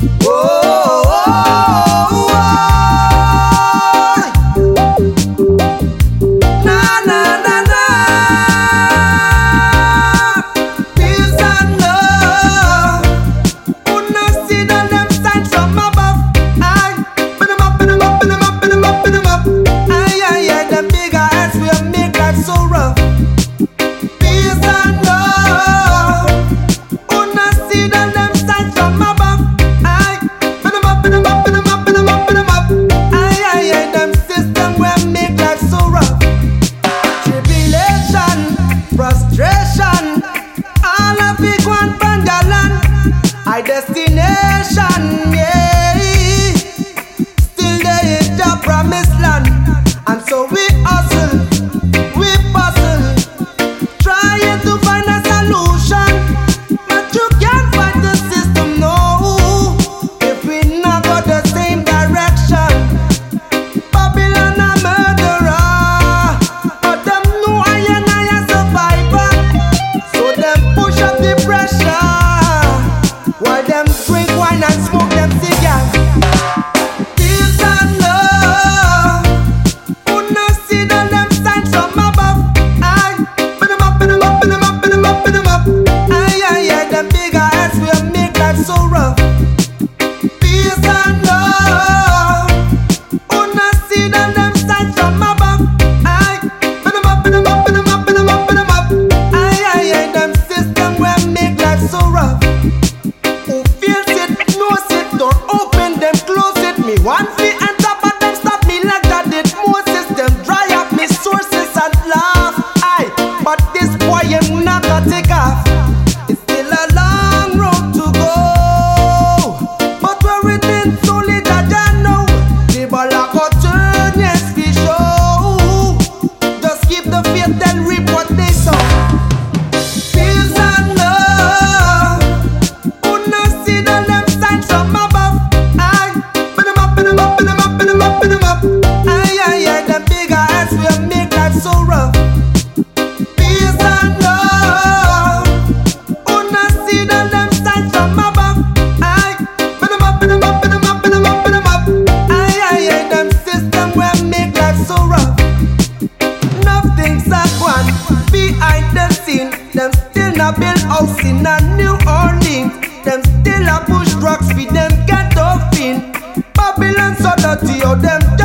Destination, yeah. Still there is the promised land. And so we hustle, we bustle, trying to find a solution. But you can't fight the system, no, if we not go the same direction. Babylon a murderer, but them know I a survivor. So them push up the pressure, while them drink wine and smoke them cigars. Peace and love, who no see them signs from above. Aye, put them up, put them up, put them up, put them up, put them up. Aye, aye, aye, them bigger heads will make life so rough. Peace and love, who no see them signs from above. Aye, put them up, put them up, put them up, put them up, put them up. Aye, aye, aye, them system will make life so rough. One feet enter, but them stop me like that did Moses. Them dry up me sources and laugh. Aye, but this boy him not gonna take off. It's still a long road to go, but we're within solid that I know. The ball a go turn, yes we show. Just keep the faith and reap what they sow. Peace and love, who no see them signs from above. Put them up. Aye, aye, aye, them bigger heads will make life so rough. Peace and love, who not see them signs from above. Aye, put them up, put them up, put them up, put them up, put them up. Aye, aye, aye, them system will make life so rough. Nothing's a one behind the scene. Them still not build house in a New Orleans. Them still a push drugs for them ghetto fiend. Babylon so dirty, how them